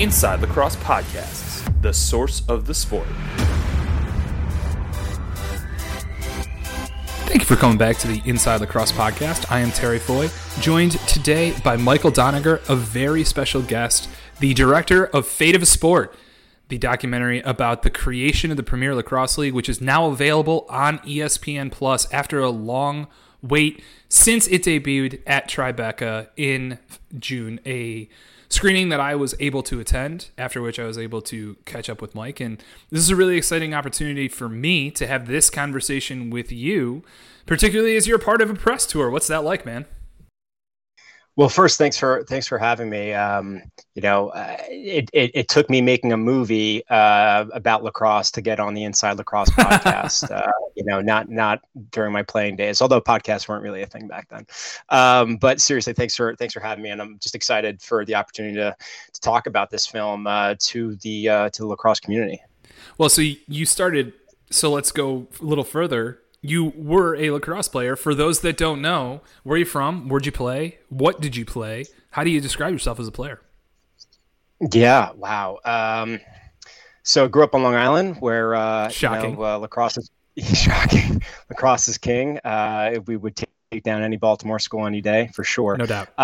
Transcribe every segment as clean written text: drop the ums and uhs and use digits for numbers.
Inside Lacrosse Podcasts, the source of the sport. Thank you for coming back to the Inside Lacrosse Podcast. I am Terry Foy, joined today by Michael Doniger, a very special guest, the director of Fate of a Sport, the documentary about the creation of the Premier Lacrosse League, which is now available on ESPN Plus after a long wait since it debuted at Tribeca in June, a screening that I was able to attend, after which I was able to catch up with Mike. And this is a really exciting opportunity for me to have this conversation with you, particularly as you're part of a press tour. What's that like, man? Well, first, thanks for having me. It took me making a movie about lacrosse to get on the Inside Lacrosse podcast. Not during my playing days, although podcasts weren't really a thing back then. But seriously, thanks for having me, and I'm just excited for the opportunity to talk about this film to the lacrosse community. Well, so you started. So let's go a little further. You were a lacrosse player. For those that don't know, where are you from? Where'd you play? What did you play? How do you describe yourself as a player? Yeah, wow. So I grew up on Long Island, where lacrosse is shocking. Lacrosse is king. We would take down any Baltimore school any day, for sure. No doubt.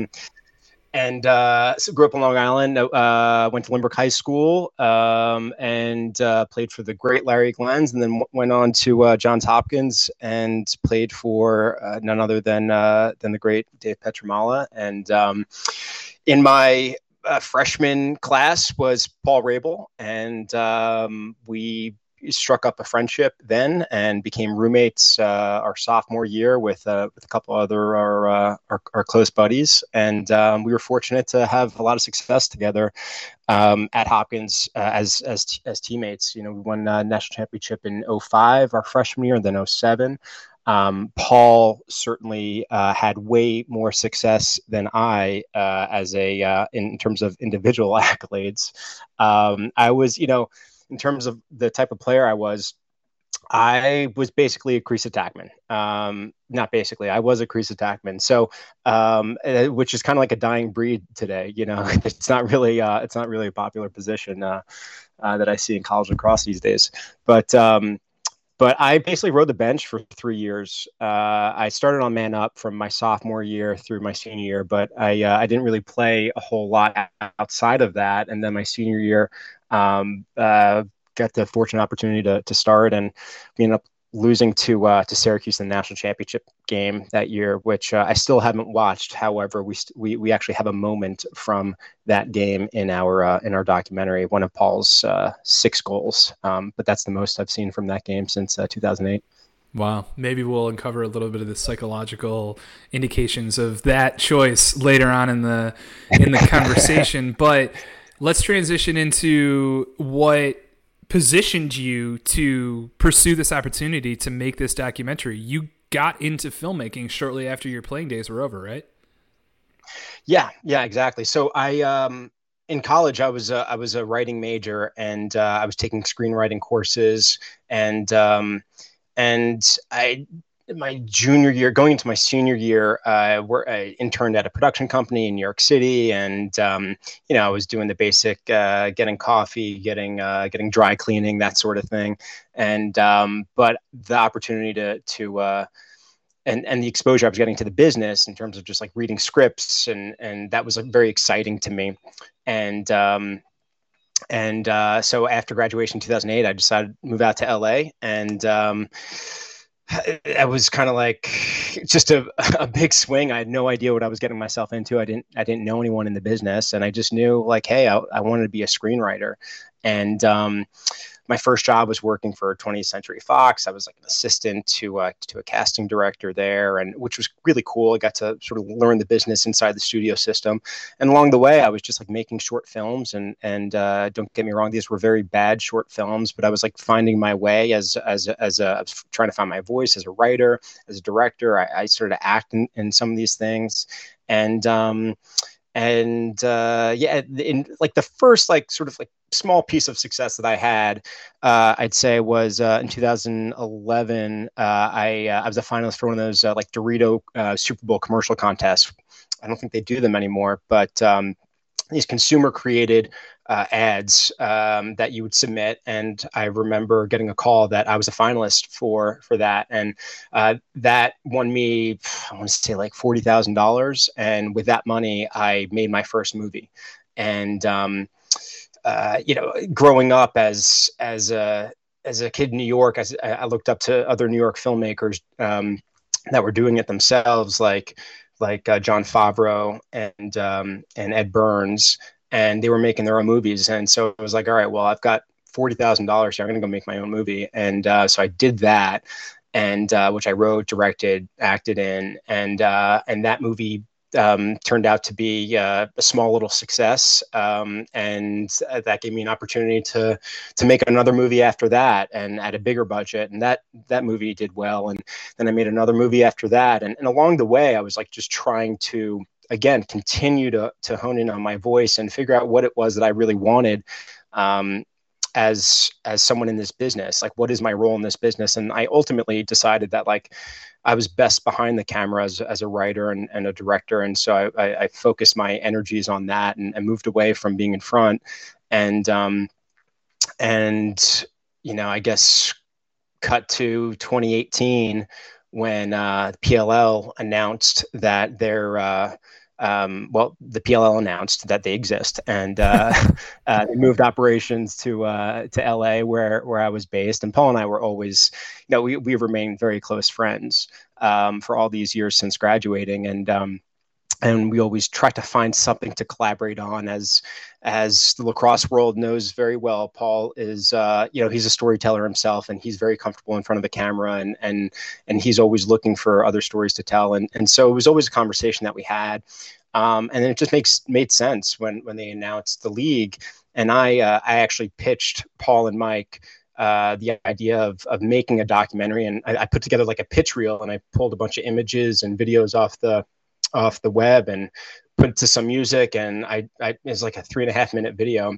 So grew up on Long Island, went to Lynbrook High School, and played for the great Larry Glens, and then went on to Johns Hopkins and played for none other than the great Dave Petramala. And in my freshman class was Paul Rabel, and we struck up a friendship then and became roommates our sophomore year with a couple other our close buddies, and we were fortunate to have a lot of success together at Hopkins as teammates. We won a national championship in 2005 our freshman year, and then 2007. Paul certainly had way more success than I in terms of individual accolades. I was, in terms of the type of player I was basically a crease attackman. Not basically, I was a crease attackman. So, which is kind of like a dying breed today. It's not really a popular position that I see in college lacrosse these days. But I basically rode the bench for 3 years. I started on man up from my sophomore year through my senior year, but I didn't really play a whole lot outside of that. And then my senior year, got the fortunate opportunity to start, and we ended up losing to Syracuse in the national championship game that year, which I still haven't watched. However, we actually have a moment from that game in our documentary, one of Paul's 6 goals. But that's the most I've seen from that game since 2008. Wow. Maybe we'll uncover a little bit of the psychological indications of that choice later on in the conversation. But let's transition into what positioned you to pursue this opportunity to make this documentary. You got into filmmaking shortly after your playing days were over, right? Yeah, exactly. So in college, I was a writing major, and I was taking screenwriting courses, and my junior year, going into my senior year, I interned at a production company in New York City, and I was doing the basic getting coffee, getting dry cleaning, that sort of thing, and but the opportunity to and the exposure I was getting to the business in terms of just like reading scripts, and that was very exciting to me, and so after graduation in 2008, I decided to move out to LA, and I was kind of like just a big swing. I had no idea what I was getting myself into. I didn't know anyone in the business, and I just knew like, hey, I wanted to be a screenwriter. And my first job was working for 20th Century Fox. I was like an assistant to a casting director there, and which was really cool. I got to sort of learn the business inside the studio system. And along the way, I was just like making short films, and don't get me wrong, these were very bad short films, but I was like finding my way as I was trying to find my voice as a writer, as a director. I started to act in some of these things, and in like the first like sort of like small piece of success that I had, I'd say was in 2011. I was a finalist for one of those like Dorito Super Bowl commercial contests. I don't think they do them anymore, but these consumer created ads that you would submit. And I remember getting a call that I was a finalist for that. And that won me, I want to say like $40,000. And with that money, I made my first movie. And, growing up as a kid in New York, I looked up to other New York filmmakers that were doing it themselves, like Jon Favreau and Ed Burns, and they were making their own movies. And so it was like, all right, well, I've got $40,000 here. I'm going to go make my own movie. And so I did that, and which I wrote, directed, acted in, and that movie turned out to be a small little success, and that gave me an opportunity to make another movie after that, and at a bigger budget, and that movie did well. And then I made another movie after that, and along the way I was like just trying to again continue to hone in on my voice and figure out what it was that I really wanted as someone in this business. Like, what is my role in this business? And I ultimately decided that like I was best behind the camera as a writer and a director. And so I focused my energies on that and moved away from being in front. And I guess cut to 2018 when PLL announced that the PLL announced that they exist, and they moved operations to LA where I was based. And Paul and I were always, we remained very close friends for all these years since graduating, and we always try to find something to collaborate on. As the lacrosse world knows very well, Paul is, he's a storyteller himself, and he's very comfortable in front of the camera, and he's always looking for other stories to tell. And so it was always a conversation that we had. And then it just made sense when they announced the league. And I actually pitched Paul and Mike the idea of making a documentary, and I put together like a pitch reel, and I pulled a bunch of images and videos off the web and put it to some music, and it was like a 3.5-minute video.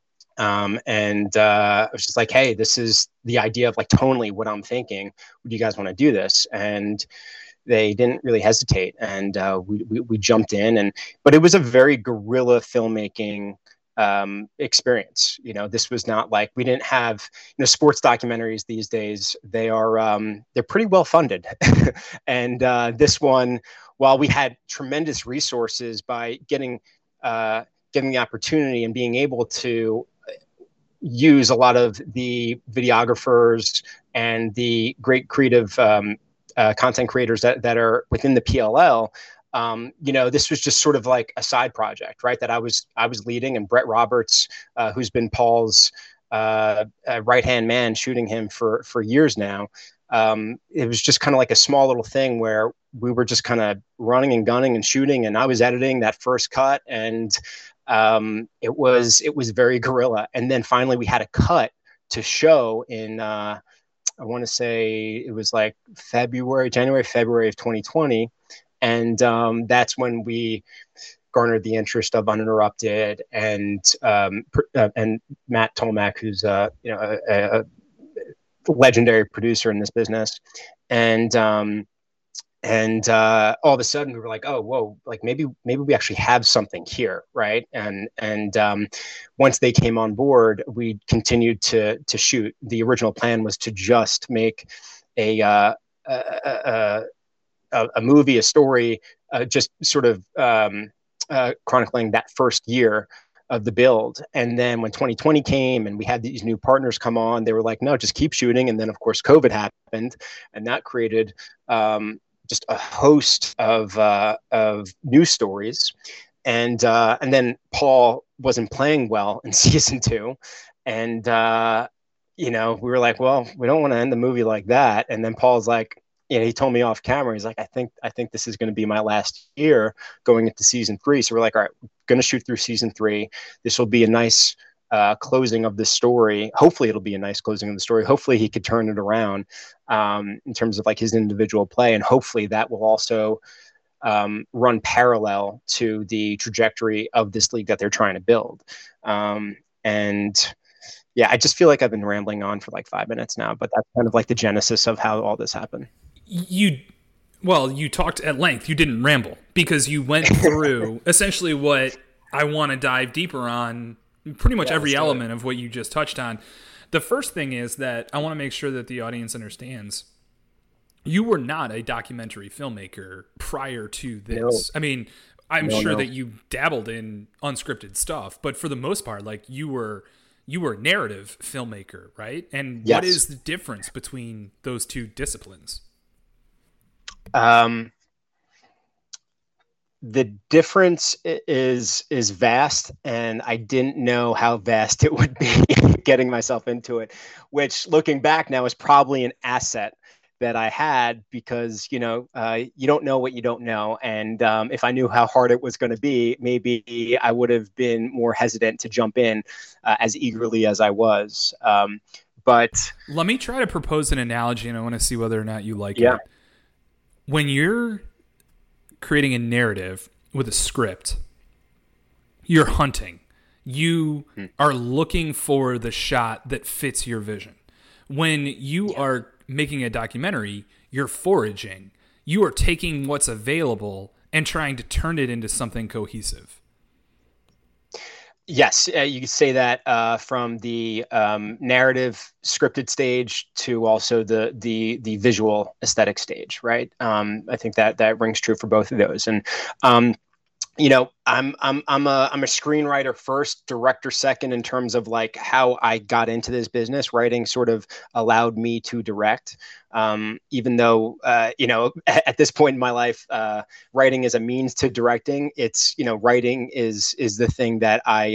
I was just like, hey, this is the idea of like tonally what I'm thinking. Would you guys want to do this? And they didn't really hesitate, and we jumped in, but it was a very guerrilla filmmaking experience. This was not like, we didn't have, sports documentaries these days. They're pretty well funded. And this one, while we had tremendous resources by getting the opportunity and being able to use a lot of the videographers and the great creative content creators that are within the PLL, this was just sort of like a side project, right? That I was leading, and Brett Roberts, who's been Paul's right-hand man, shooting him for years now. It was just kind of like a small little thing where we were just kind of running and gunning and shooting, and I was editing that first cut, and it was very guerrilla. And then finally we had a cut to show in I want to say it was like January, February of 2020. And that's when we garnered the interest of Uninterrupted and Matt Tolmack, who's a legendary producer in this business. And all of a sudden we were like, oh, whoa, like maybe we actually have something here, right? And once they came on board, we continued to shoot. The original plan was to just make a movie, a story, just sort of chronicling that first year of the build. And then when 2020 came and we had these new partners come on, they were like, no, just keep shooting. And then of course COVID happened, and that created just a host of news stories. And then Paul wasn't playing well in season 2. And we were like, well, we don't want to end the movie like that. And then Paul's like, he told me off camera, he's like, I think this is going to be my last year going into season 3. So we're like, all right, we're going to shoot through season 3. This will be a nice closing of the story. Hopefully it'll be a nice closing of the story. Hopefully he could turn it around in terms of like his individual play. And hopefully that will also run parallel to the trajectory of this league that they're trying to build. And yeah, I just feel like I've been rambling on for like 5 minutes now, but that's kind of like the genesis of how all this happened. You talked at length. You didn't ramble, because you went through essentially what I want to dive deeper on pretty much every element of what you just touched on. The first thing is that I want to make sure that the audience understands you were not a documentary filmmaker prior to this. No. I mean, I'm sure that you dabbled in unscripted stuff, but for the most part, like you were a narrative filmmaker, right? And what is the difference between those two disciplines? The difference is vast, and I didn't know how vast it would be getting myself into it, which looking back now is probably an asset that I had, because, you don't know what you don't know. And if I knew how hard it was going to be, maybe I would have been more hesitant to jump in as eagerly as I was. But let me try to propose an analogy, and I want to see whether or not you like it. When you're creating a narrative with a script, you're hunting. You are looking for the shot that fits your vision. When you are making a documentary, you're foraging. You are taking what's available and trying to turn it into something cohesive. Yes, you could say that from the narrative scripted stage to also the visual aesthetic stage, right? I think that rings true for both of those. And I'm a screenwriter first, director second, in terms of like how I got into this business. Writing sort of allowed me to direct, even though at this point in my life, writing is a means to directing. It's writing is the thing that I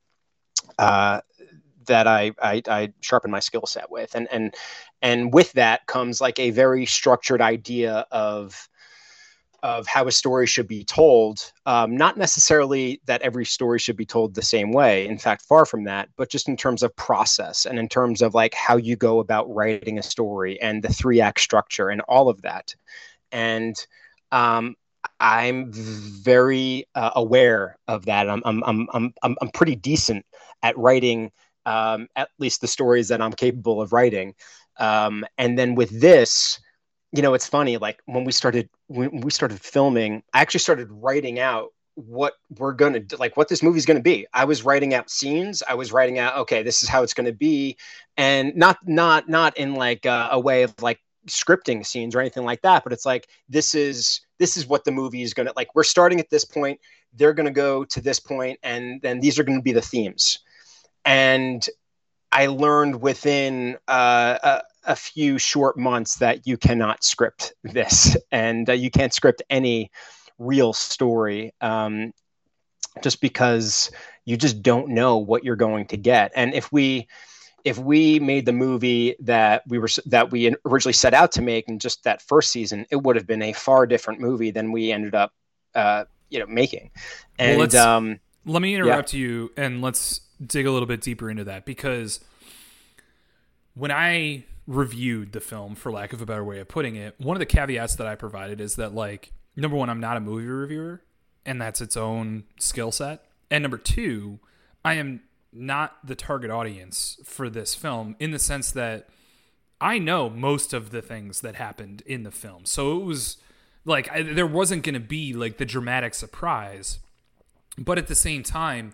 sharpen my skill set with, and with that comes like a very structured idea of how a story should be told. Not necessarily that every story should be told the same way. In fact, far from that, but just in terms of process and in terms of like how you go about writing a story and the 3-act structure and all of that. And I'm very aware of that. I'm pretty decent at writing, at least the stories that I'm capable of writing. And then with this, it's funny, like when we started filming, I actually started writing out what we're going to do, like what this movie's going to be. I was writing out scenes. I was writing out, okay, this is how it's going to be. And not in like a way of like scripting scenes or anything like that, but it's like, this is what the movie is going to, like, we're starting at this point, they're going to go to this point, and then these are going to be the themes. And I learned within a few short months that you cannot script this, and you can't script any real story, just because you just don't know what you're going to get. And if we made the movie that we originally set out to make in just that first season, it would have been a far different movie than we ended up making. And let me interrupt you, and let's dig a little bit deeper into that, because when I reviewed the film, for lack of a better way of putting it, one of the caveats that I provided is that, like, number one, I'm not a movie reviewer, and that's its own skill set. And number two, I am not the target audience for this film, in the sense that I know most of the things that happened in the film. So it was like, there wasn't going to be like the dramatic surprise. But at the same time,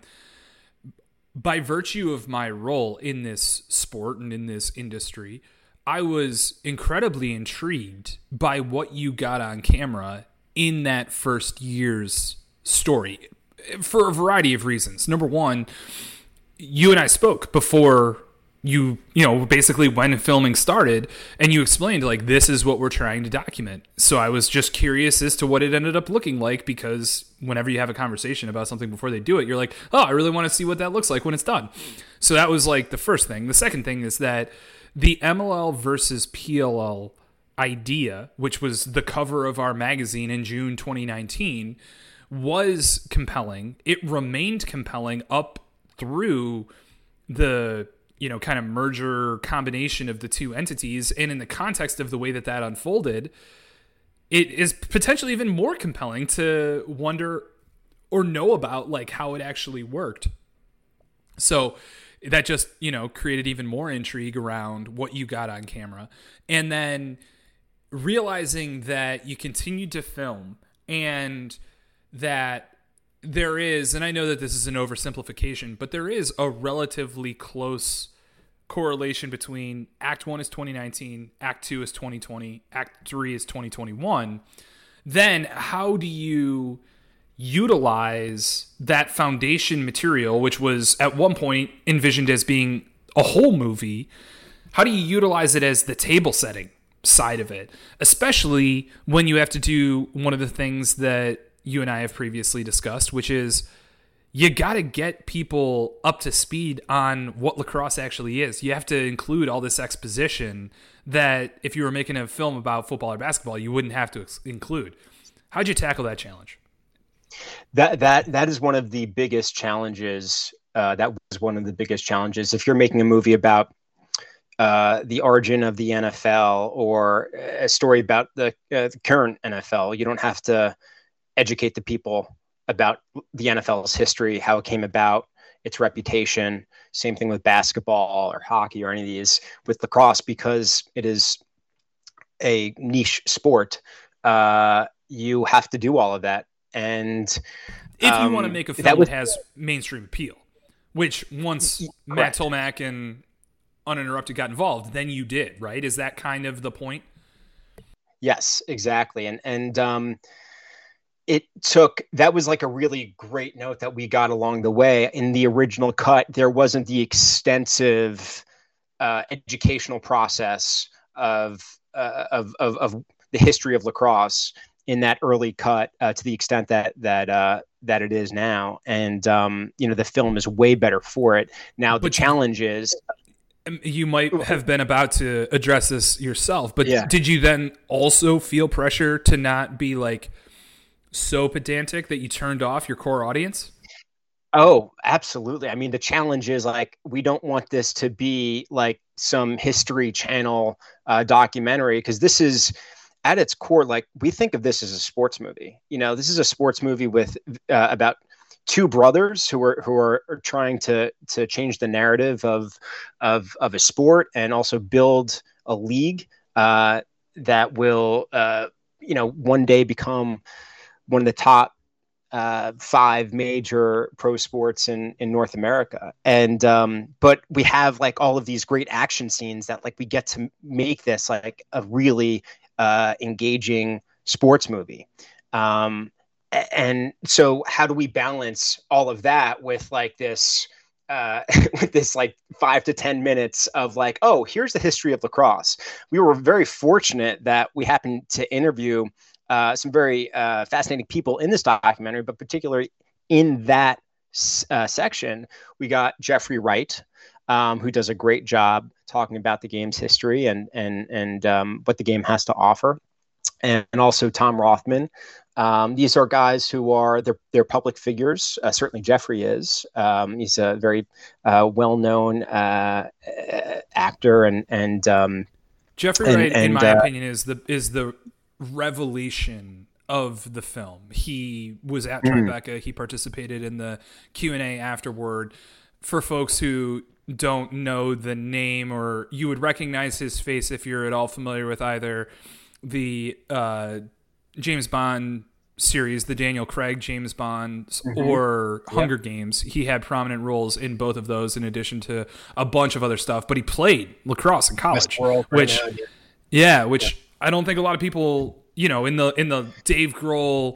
by virtue of my role in this sport and in this industry, I was incredibly intrigued by what you got on camera in that first year's story for a variety of reasons. Number one, you and I spoke before you basically when filming started, and you explained, like, this is what we're trying to document. So I was just curious as to what it ended up looking like, because whenever you have a conversation about something before they do it, you're like, oh, I really want to see what that looks like when it's done. So that was like the first thing. The second thing is that the MLL versus PLL idea, which was the cover of our magazine in June 2019, was compelling. It remained compelling up through the kind of merger combination of the two entities. And in the context of the way that unfolded, it is potentially even more compelling to wonder or know about, like, how it actually worked. So that just, created even more intrigue around what you got on camera. And then realizing that you continued to film, and that there is, and I know that this is an oversimplification, but there is a relatively close correlation between Act 1 is 2019, Act 2 is 2020, Act 3 is 2021. Then how do you utilize that foundation material, which was at one point envisioned as being a whole movie? How do you utilize it as the table setting side of it, especially when you have to do one of the things that you and I have previously discussed, which is you got to get people up to speed on what lacrosse actually is. You have to include all this exposition that if you were making a film about football or basketball, you wouldn't have to include. How'd you tackle that challenge? That is one of the biggest challenges. That was one of the biggest challenges. If you're making a movie about the origin of the NFL or a story about the current NFL, you don't have to educate the people about the NFL's history, how it came about, its reputation. Same thing with basketball or hockey or any of these. With lacrosse, because it is a niche sport, you have to do all of that. And if you want to make a film that has mainstream appeal, which once Matt Tolmach and Uninterrupted got involved, then you did, right? Is that kind of the point? Yes, exactly. And that was like a really great note that we got along the way. In the original cut, there wasn't the extensive educational process of the history of lacrosse in that early cut to the extent that it is now. And the film is way better for it. Now the challenge is, you might have been about to address this yourself, but did you then also feel pressure to not be like so pedantic that you turned off your core audience? Oh, absolutely. I mean, the challenge is like, we don't want this to be like some History Channel documentary, because this is at its core, like, we think of this as a sports movie. This is a sports movie with about two brothers who are trying to change the narrative of a sport and also build a league that will one day become one of the top 5 major pro sports in North America. And but we have like all of these great action scenes that like we get to make this like a really engaging sports movie. And so how do we balance all of that with like this with this like 5 to 10 minutes of like, oh, here's the history of lacrosse. We were very fortunate that we happened to interview some very fascinating people in this documentary, but particularly in that section, we got Jeffrey Wright, who does a great job talking about the game's history and what the game has to offer, and also Tom Rothman. These are guys who are they're public figures. Certainly, Jeffrey is. He's a very well-known actor, and Jeffrey Wright, in my opinion, is the revelation of the film. He was at Tribeca. He participated in the Q&A afterward. For folks who don't know the name, or you would recognize his face if you're at all familiar with either the James Bond series, the Daniel Craig James Bond, or Hunger Games. He had prominent roles in both of those, in addition to a bunch of other stuff. But he played lacrosse in college, which I don't think a lot of people, in the Dave Grohl,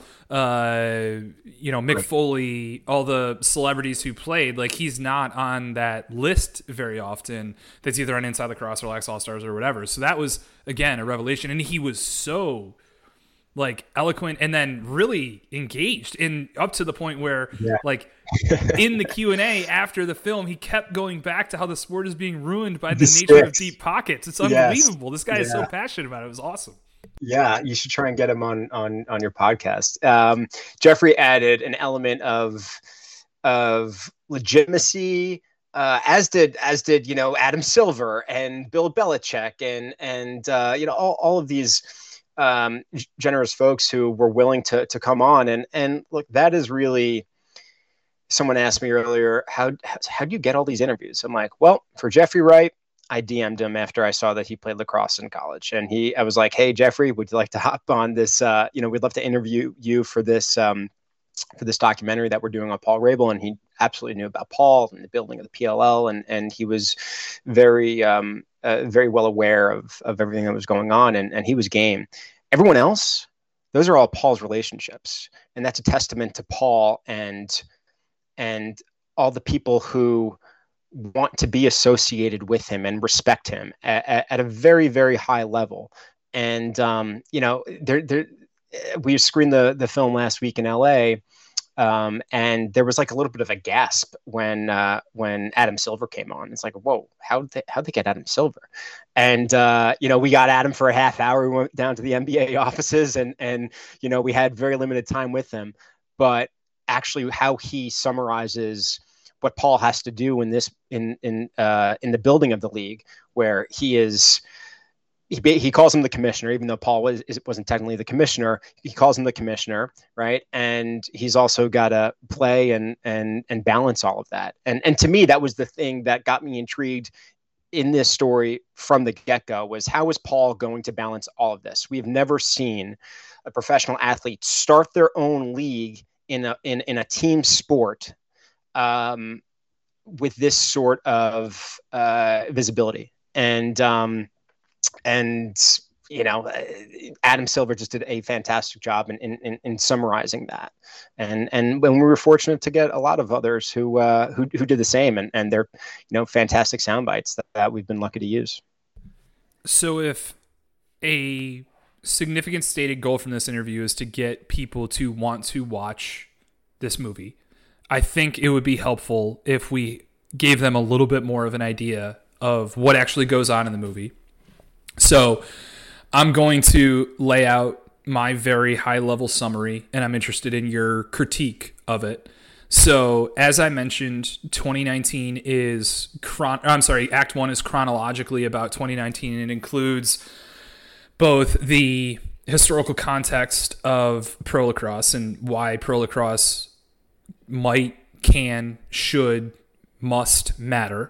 Mick Foley, all the celebrities who played, like, he's not on that list very often. That's either on Inside Lacrosse or Lax All Stars or whatever. So that was, again, a revelation. And he was so like eloquent and then really engaged, in up to the point where like in the Q&A after the film, he kept going back to how the sport is being ruined by the nature of deep pockets. It's unbelievable. This guy is so passionate about it. It was awesome. Yeah, you should try and get him on your podcast. Jeffrey added an element of legitimacy, as did Adam Silver and Bill Belichick and all of these generous folks who were willing to come on, and look, that is really. Someone asked me earlier, how do you get all these interviews? I'm like, well, for Jeffrey Wright, I DM'd him after I saw that he played lacrosse in college, and I was like, hey, Jeffrey, would you like to hop on this? We'd love to interview you for this for this documentary that we're doing on Paul Rabel, and he absolutely knew about Paul and the building of the PLL, and he was very very well aware of everything that was going on, and he was game. Everyone else, those are all Paul's relationships, and that's a testament to Paul and all the people who want to be associated with him and respect him at a very, very high level. And we screened the film last week in LA, and there was like a little bit of a gasp when Adam Silver came on. It's like, whoa, how'd they get Adam Silver? And we got Adam for a half hour. We went down to the NBA offices, and we had very limited time with him. But actually, how he summarizes what Paul has to do in the building of the league, where he calls him the commissioner, even though Paul wasn't technically the commissioner. He calls him the commissioner, right? And he's also got to play and balance all of that. And to me, that was the thing that got me intrigued in this story from the get-go, was how is Paul going to balance all of this? We've never seen a professional athlete start their own league in a team sport with this sort of visibility. And Adam Silver just did a fantastic job in summarizing that. And when we were fortunate to get a lot of others who did the same, and they're, fantastic sound bites that we've been lucky to use. So if a significant stated goal from this interview is to get people to want to watch this movie, I think it would be helpful if we gave them a little bit more of an idea of what actually goes on in the movie. So I'm going to lay out my very high-level summary, and I'm interested in your critique of it. So as I mentioned, 2019 is Act 1 is chronologically about 2019, and it includes both the historical context of pro lacrosse and why pro lacrosse might, can, should, must matter.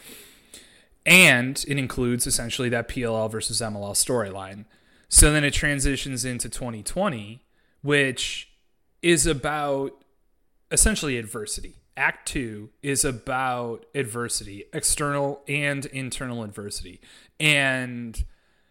And it includes essentially that PLL versus MLL storyline. So then it transitions into 2020, which is about essentially adversity. Act 2 is about adversity, external and internal adversity. And,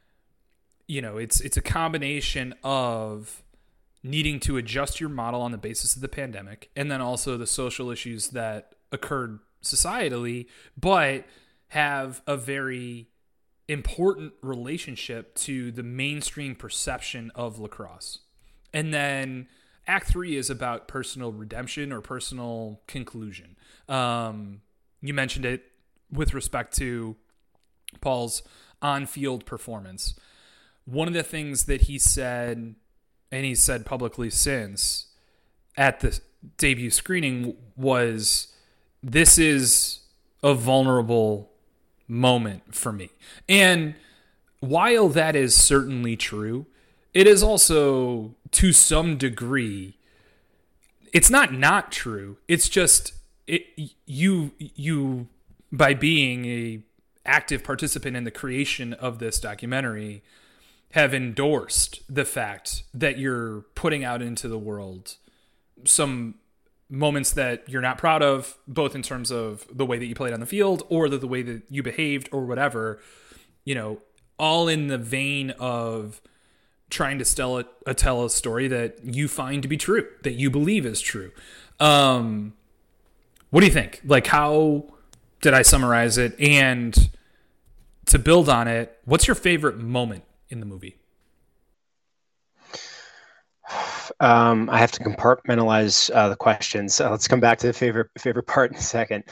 it's a combination of needing to adjust your model on the basis of the pandemic, and then also the social issues that occurred societally, but have a very important relationship to the mainstream perception of lacrosse. And then Act 3 is about personal redemption or personal conclusion. You mentioned it with respect to Paul's on-field performance. One of the things that he said, and he's said publicly since, at the debut screening was, this is a vulnerable moment for me. And while that is certainly true, it is also, to some degree, it's not true. It's just you by being a active participant in the creation of this documentary have endorsed the fact that you're putting out into the world some moments that you're not proud of, both in terms of the way that you played on the field or the way that you behaved or whatever, all in the vein of trying to tell a story that you find to be true, that you believe is true. What do you think? Like, how did I summarize it? And to build on it, what's your favorite moment in the movie? I have to compartmentalize the questions. Let's come back to the favorite part in a second.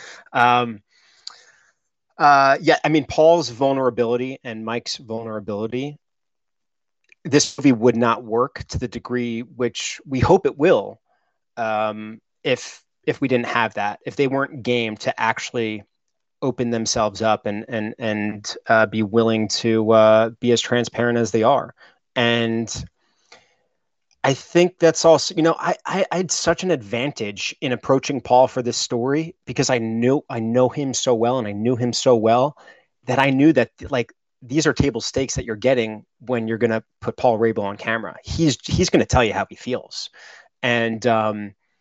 Paul's vulnerability and Mike's vulnerability, this movie would not work to the degree which we hope it will, if we didn't have that, if they weren't game to actually open themselves up and be willing to be as transparent as they are. And I think that's also, I had such an advantage in approaching Paul for this story because I know him so well, and I knew him so well that I knew that, like, these are table stakes that you're getting when you're going to put Paul Rabel on camera. He's going to tell you how he feels. And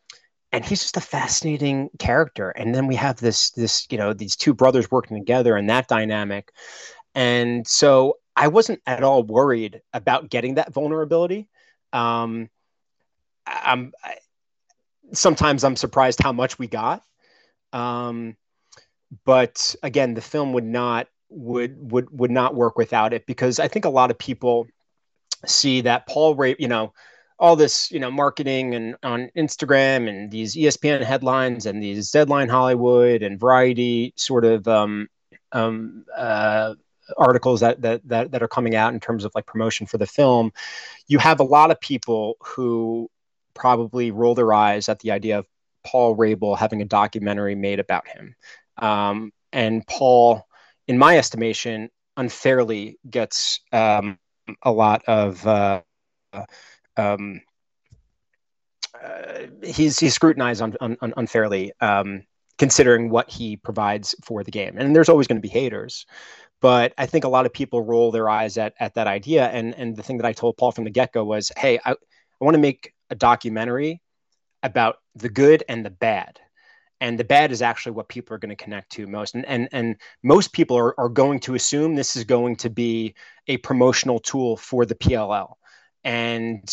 and he's just a fascinating character. And then we have this these two brothers working together and that dynamic. And so I wasn't at all worried about getting that vulnerability. Um, Sometimes I'm surprised how much we got. Um, but again, the film would not work without it, because I think a lot of people see that Paul Ray, all this, marketing and on Instagram and these ESPN headlines and these Deadline Hollywood and Variety sort of articles that are coming out in terms of like promotion for the film. You have a lot of people who probably roll their eyes at the idea of Paul Rabel having a documentary made about him. And Paul, in my estimation, unfairly gets a lot of he's scrutinized unfairly, considering what he provides for the game. And there's always going to be haters, but I think a lot of people roll their eyes at that idea. And the thing that I told Paul from the get-go was, hey, I want to make a documentary about the good and the bad. And the bad is actually what people are going to connect to most. And most people are going to assume this is going to be a promotional tool for the PLL. And,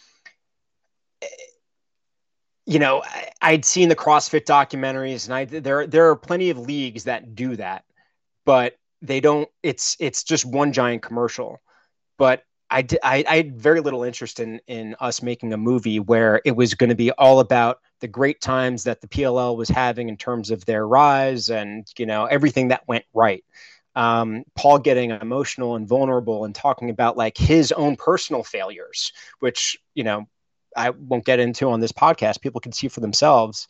I'd seen the CrossFit documentaries, and there are plenty of leagues that do that, but they don't, it's just one giant commercial. But I had very little interest in us making a movie where it was going to be all about the great times that the PLL was having in terms of their rise and, everything that went right. Paul getting emotional and vulnerable and talking about like his own personal failures, which, I won't get into on this podcast. People can see for themselves.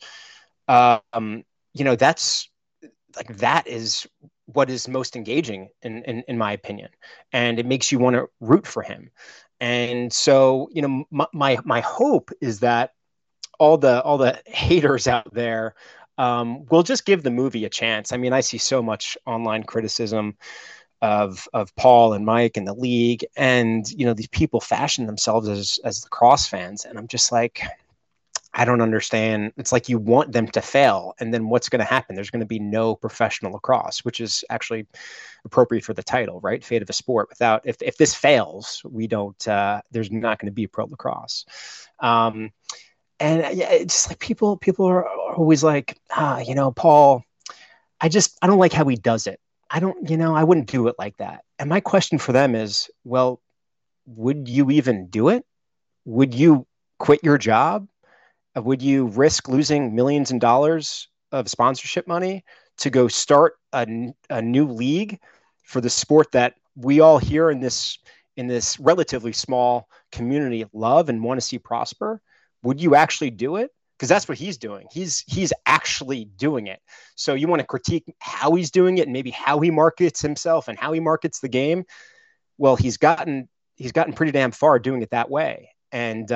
That's like, that is what is most engaging in my opinion. And it makes you want to root for him. And so, my hope is that all the haters out there will just give the movie a chance. I mean, I see so much online criticism of Paul and Mike and the league, and these people fashion themselves as the Cross fans, and I'm just like, I don't understand. It's like you want them to fail, and then what's going to happen? There's going to be no professional lacrosse, which is actually appropriate for the title, right? Fate of a sport. Without, if this fails, we don't. There's not going to be pro lacrosse. And yeah, it's just like people are always like, Paul, I don't like how he does it. I wouldn't do it like that. And my question for them is, well, would you even do it? Would you quit your job? Would you risk losing millions of dollars of sponsorship money to go start a new league for the sport that we all here in this relatively small community love and want to see prosper? Would you actually do it? Because that's what he's doing. He's actually doing it. So you want to critique how he's doing it and maybe how he markets himself and how he markets the game. Well, he's gotten pretty damn far doing it that way. And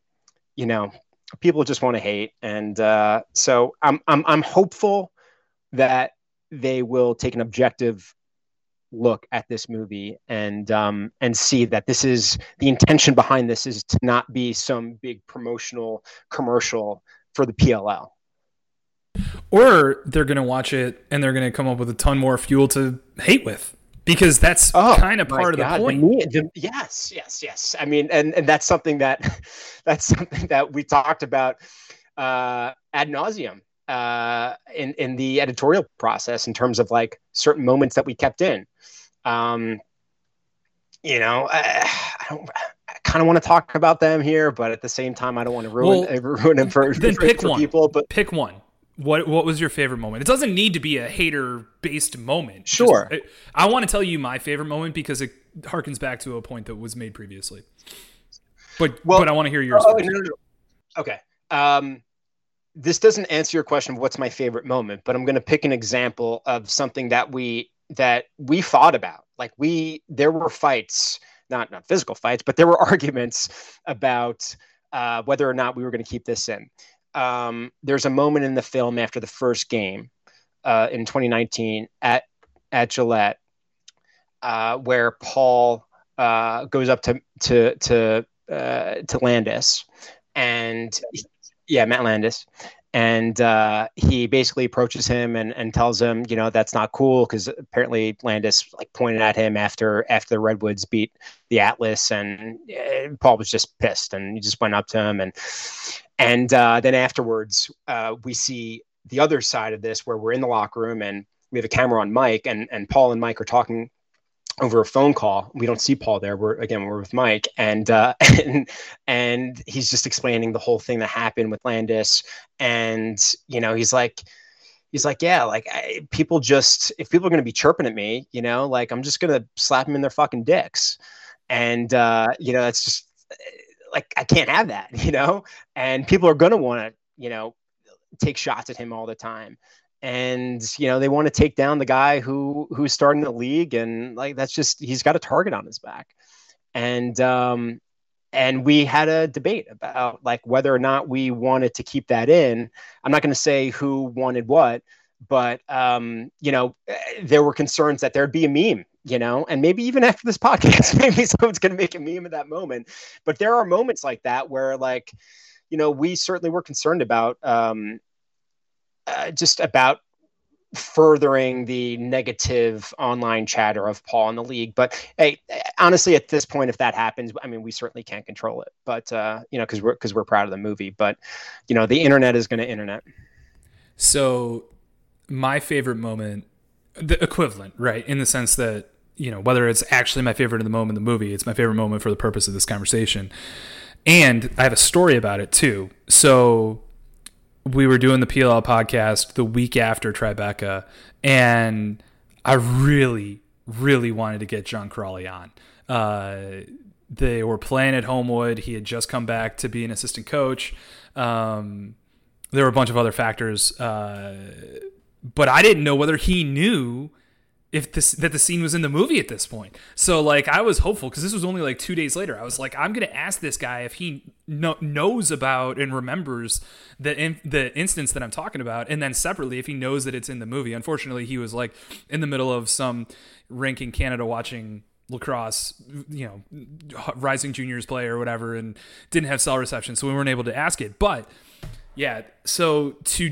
people just want to hate. And so I'm hopeful that they will take an objective look at this movie and see that this is the intention behind this is to not be some big promotional commercial for the PLL. Or they're going to watch it and they're going to come up with a ton more fuel to hate with, because that's kind of part of the point. Yes. I mean, and that's something that we talked about ad nauseum in the editorial process in terms of like certain moments that we kept in. I kind of want to talk about them here, but at the same time, I don't want to ruin them for people. But pick one. What was your favorite moment? It doesn't need to be a hater-based moment. Sure. I want to tell you my favorite moment because it harkens back to a point that was made previously. But I want to hear yours. No. Okay. This doesn't answer your question of what's my favorite moment, but I'm going to pick an example of something that we fought about. Like there were fights, not physical fights, but there were arguments about whether or not we were going to keep this in. There's a moment in the film after the first game in 2019 at Gillette where Paul goes up to Landis, and Matt Landis, And he basically approaches him and tells him, that's not cool, because apparently Landis like pointed at him after the Redwoods beat the Atlas, and Paul was just pissed, and he just went up to him, and then afterwards we see the other side of this, where we're in the locker room and we have a camera on Mike, and Paul and Mike are talking over a phone call. We don't see Paul there. We're with Mike, and he's just explaining the whole thing that happened with Landis. And, he's like, yeah, like if people are going to be chirping at me, like I'm just going to slap them in their fucking dicks. And, that's just like, I can't have that, and people are going to want to, take shots at him all the time. And, they want to take down the guy who's starting the league. And like, that's just, he's got a target on his back. And we had a debate about like whether or not we wanted to keep that in. I'm not going to say who wanted what, but, there were concerns that there'd be a meme, and maybe even after this podcast, maybe someone's going to make a meme at that moment. But there are moments like that where like, we certainly were concerned about, just about furthering the negative online chatter of Paul in the league. But hey, honestly, at this point, if that happens, I mean, we certainly can't control it, but because we're proud of the movie, but the internet is going to internet. So my favorite moment, the equivalent, right? In the sense that, whether it's actually my favorite in the moment in the movie, it's my favorite moment for the purpose of this conversation. And I have a story about it too. So we were doing the PLL podcast the week after Tribeca, and I really, really wanted to get John Crawley on. They were playing at Homewood. He had just come back to be an assistant coach. There were a bunch of other factors, but I didn't know whether he knew that the scene was in the movie at this point. So like I was hopeful, because this was only like 2 days later. I was like, I'm going to ask this guy if he knows about and remembers the instance that I'm talking about. And then separately, if he knows that it's in the movie. Unfortunately, he was like in the middle of some rink in Canada watching lacrosse, rising juniors play or whatever, and didn't have cell reception. So we weren't able to ask it, but yeah. So to,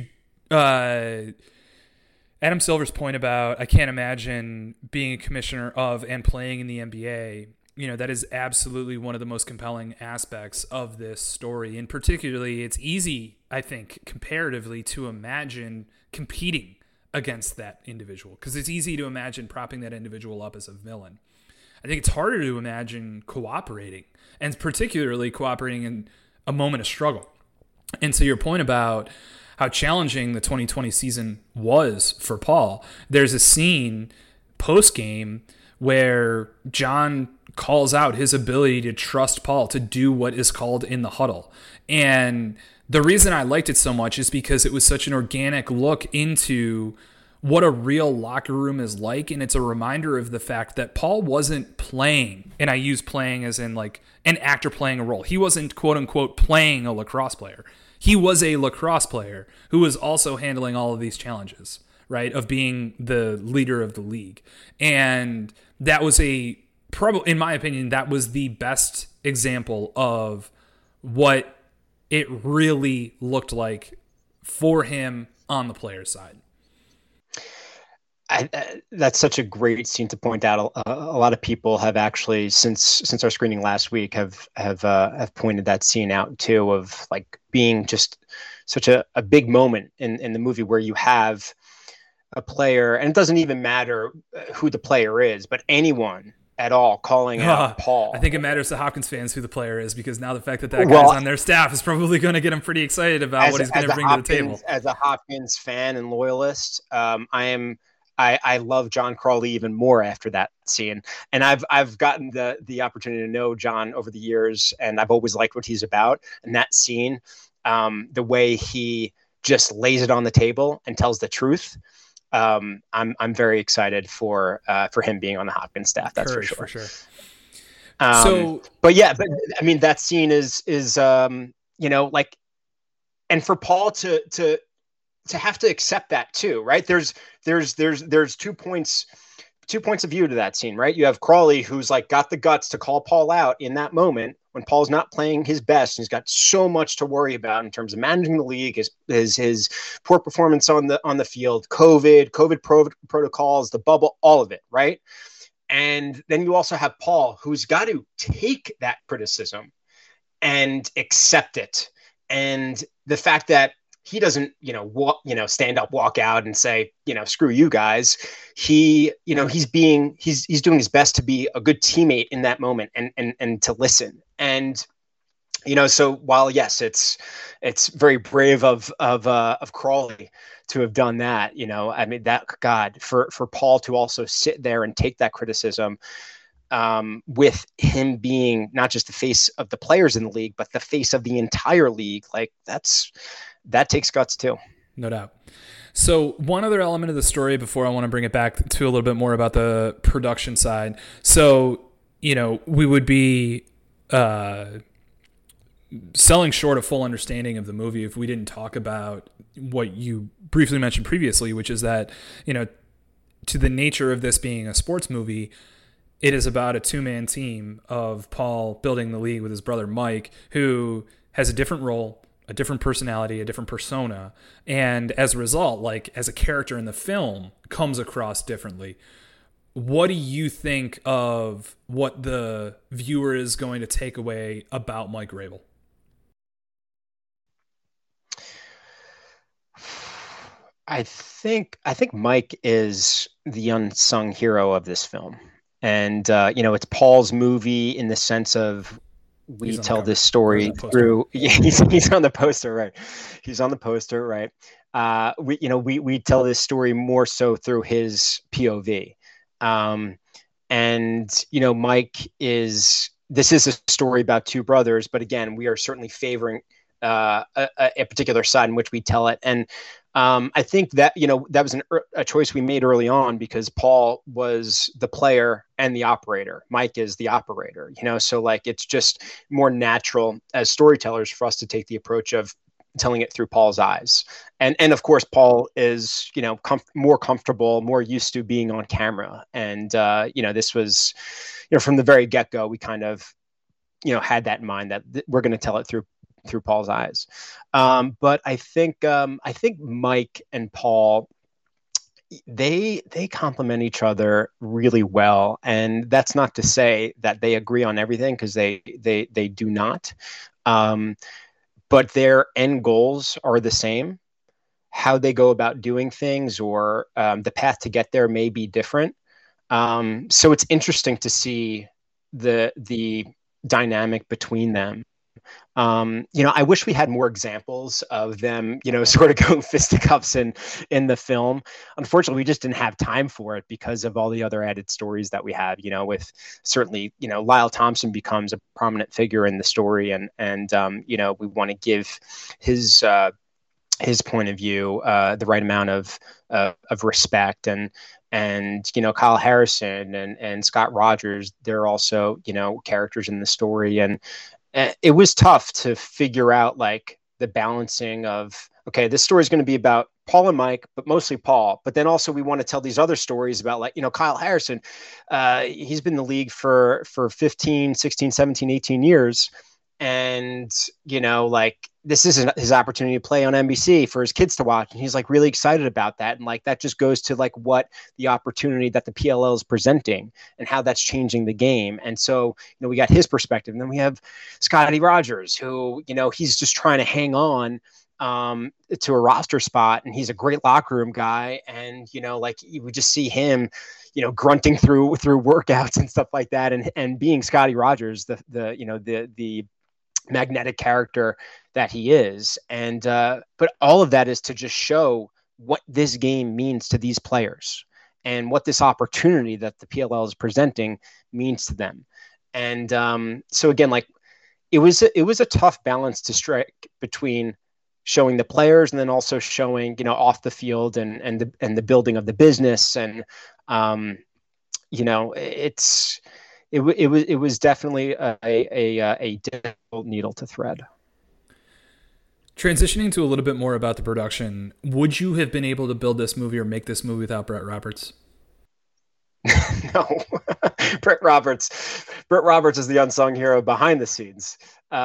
Adam Silver's point about, I can't imagine being a commissioner of and playing in the NBA, that is absolutely one of the most compelling aspects of this story. And particularly, it's easy, I think, comparatively, to imagine competing against that individual, because it's easy to imagine propping that individual up as a villain. I think it's harder to imagine cooperating, and particularly cooperating in a moment of struggle. And to your point about how challenging the 2020 season was for Paul, there's a scene post-game where John calls out his ability to trust Paul to do what is called in the huddle. And the reason I liked it so much is because it was such an organic look into what a real locker room is like. And it's a reminder of the fact that Paul wasn't playing, and I use playing as in like an actor playing a role. He wasn't quote unquote playing a lacrosse player. He was a lacrosse player who was also handling all of these challenges, right, of being the leader of the league. And that was probably, in my opinion, that was the best example of what it really looked like for him on the player's side. That's such a great scene to point out. A lot of people have actually, since our screening last week, have pointed that scene out too, of like being just such a big moment in the movie, where you have a player, and it doesn't even matter who the player is, but anyone at all calling out Paul. I think it matters to Hopkins fans who the player is, because now the fact that guy's on their staff is probably going to get them pretty excited about what he's going to bring to the table. As a Hopkins fan and loyalist, I love John Crawley even more after that scene. And I've gotten the opportunity to know John over the years, and I've always liked what he's about. And that scene, the way he just lays it on the table and tells the truth, I'm very excited for him being on the Hopkins staff. That's Courage, for sure. But I mean, that scene is like, and for Paul to have to accept that too, right? There's 2 points of view to that scene, right? You have Crawley, who's like got the guts to call Paul out in that moment when Paul's not playing his best, and he's got so much to worry about in terms of managing the league, his poor performance on the field, COVID protocols, the bubble, all of it, right? And then you also have Paul, who's got to take that criticism and accept it. And the fact that he doesn't, stand up, walk out and say, screw you guys. He's doing his best to be a good teammate in that moment and to listen. And, so while, yes, it's very brave of Crawley to have done that, for Paul to also sit there and take that criticism, with him being not just the face of the players in the league, but the face of the entire league, like that takes guts too. No doubt. So one other element of the story before I want to bring it back to a little bit more about the production side. So, we would be selling short a full understanding of the movie if we didn't talk about what you briefly mentioned previously, which is that, to the nature of this being a sports movie, it is about a two-man team of Paul building the league with his brother Mike, who has a different role, a different personality, a different persona. And as a result, like as a character in the film, comes across differently. What do you think of what the viewer is going to take away about Mike Rabel? I think Mike is the unsung hero of this film. And, it's Paul's movie in the sense of we tell this story through, he's on the poster, right? He's on the poster, right? We tell this story more so through his POV. Mike this is a story about two brothers, but again, we are certainly favoring a particular side in which we tell it. And I think that, that was a choice we made early on because Paul was the player and the operator. Mike is the operator, so like it's just more natural as storytellers for us to take the approach of telling it through Paul's eyes. And of course, Paul is, more comfortable, more used to being on camera. And, this was, from the very get-go, we kind of, had that in mind that we're going to tell it through Paul's eyes. But I think Mike and Paul, they complement each other really well. And that's not to say that they agree on everything, because they do not. But their end goals are the same. How they go about doing things or the path to get there may be different. So it's interesting to see the dynamic between them. I wish we had more examples of them, sort of going fisticuffs in the film. Unfortunately, we just didn't have time for it because of all the other added stories that we have, with certainly, Lyle Thompson becomes a prominent figure in the story and we want to give his point of view, the right amount of respect and Kyle Harrison and Scott Rogers, they're also, characters in the story. And it was tough to figure out like the balancing of, okay, this story is going to be about Paul and Mike, but mostly Paul. But then also we want to tell these other stories about like, Kyle Harrison, he's been in the league for 15, 16, 17, 18 years. And, like this is his opportunity to play on NBC for his kids to watch. And he's like really excited about that. And like, that just goes to like what the opportunity that the PLL is presenting and how that's changing the game. And so, we got his perspective. And then we have Scotty Rogers, who, he's just trying to hang on to a roster spot. And he's a great locker room guy. And, like you would just see him, grunting through workouts and stuff like that. And being Scotty Rogers, the magnetic character that he is. And but all of that is to just show what this game means to these players and what this opportunity that the PLL is presenting means to them. And so again, like it was a tough balance to strike between showing the players and then also showing, off the field and the building of the business. And it was definitely a difficult needle to thread. Transitioning to a little bit more about the production, would you have been able to build this movie or make this movie without Brett Roberts? No, Brett Roberts. Brett Roberts is the unsung hero behind the scenes.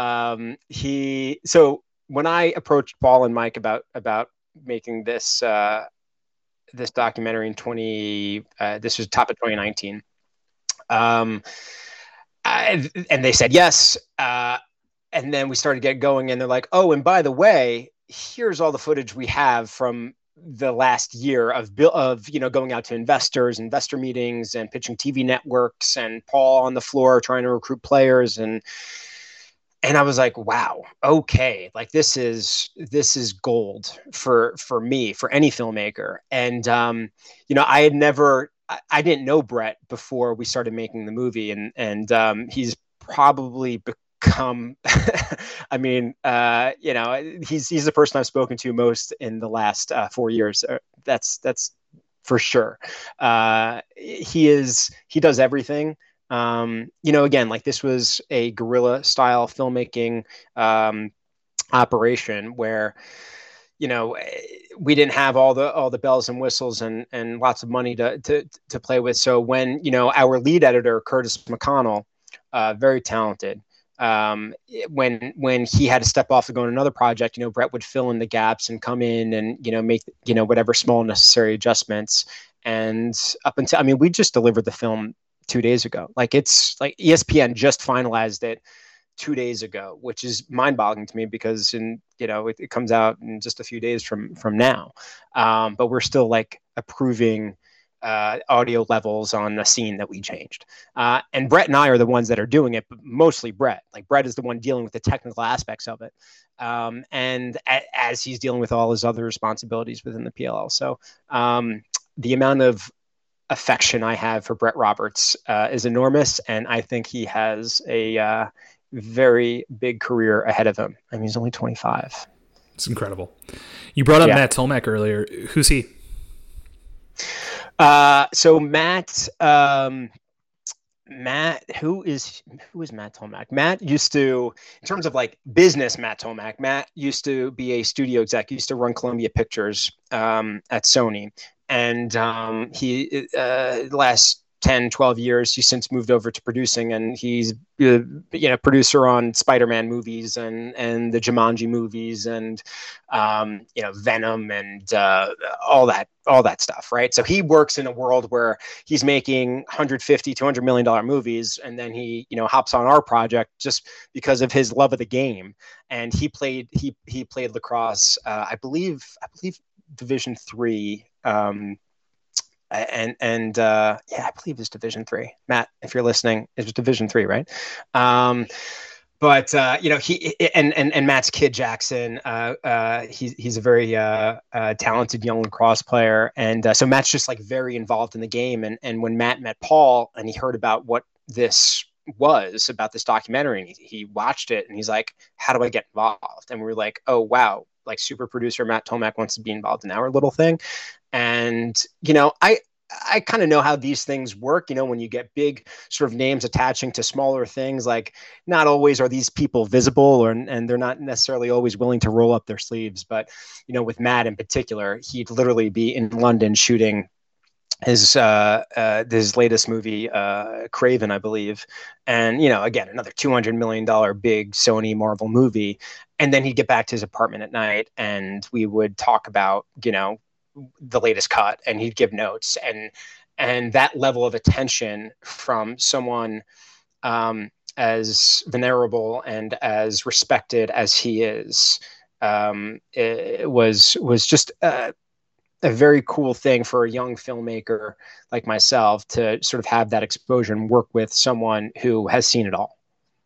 So when I approached Paul and Mike about making this this documentary in this was top of 2019, and they said yes. And then we started getting going, and they're like, "Oh, and by the way, here's all the footage we have from the last year of going out to investors, investor meetings, and pitching TV networks, and Paul on the floor trying to recruit players." And I was like, wow, okay, like this is gold for me, for any filmmaker. And I didn't know Brett before we started making the movie, and he's probably become I mean, he's the person I've spoken to most in the last 4 years. That's for sure. He does everything. Again, like this was a guerrilla style filmmaking operation where we didn't have all the bells and whistles and lots of money to play with. So when our lead editor Curtis McConnell, very talented, when he had to step off to go on another project, Brett would fill in the gaps and come in and make whatever small necessary adjustments. And up until we just delivered the film 2 days ago. Like it's like ESPN just finalized it 2 days ago, which is mind-boggling to me because it comes out in just a few days from now. But we're still like approving audio levels on a scene that we changed. And Brett and I are the ones that are doing it, but mostly Brett. Like Brett is the one dealing with the technical aspects of it. And as he's dealing with all his other responsibilities within the PLL. So the amount of affection I have for Brett Roberts is enormous. And I think he has a very big career ahead of him. I mean, he's only 25. It's incredible. You brought up Matt Tolmach earlier. Who's he? So Matt, who is Matt Tolmach? Matt used to, in terms of like business, Matt Tolmach, Matt used to be a studio exec. He used to run Columbia Pictures at Sony. And he, last 10, 12 years, he's since moved over to producing, and he's producer on Spider-Man movies and the Jumanji movies and Venom and all that stuff, right? So he works in a world where he's making $150, $200 million movies, and then he hops on our project just because of his love of the game. And he played lacrosse, I believe Division III. I believe it's Division III. Matt, if you're listening, it was Division III, right? He and Matt's kid Jackson, he's a very talented young lacrosse player, and so Matt's just like very involved in the game. And when Matt met Paul and he heard about what this was about this documentary, and he watched it, and he's like, "How do I get involved?" And we were like, "Oh wow, like super producer Matt Tolmach wants to be involved in our little thing." And, I kind of know how these things work, when you get big sort of names attaching to smaller things, like not always are these people visible and they're not necessarily always willing to roll up their sleeves. But, with Matt in particular, he'd literally be in London shooting his latest movie, Craven, I believe. And, again, another $200 million big Sony Marvel movie. And then he'd get back to his apartment at night and we would talk about, the latest cut, and he'd give notes, and that level of attention from someone as venerable and as respected as he is, it was just a very cool thing for a young filmmaker like myself to sort of have that exposure and work with someone who has seen it all.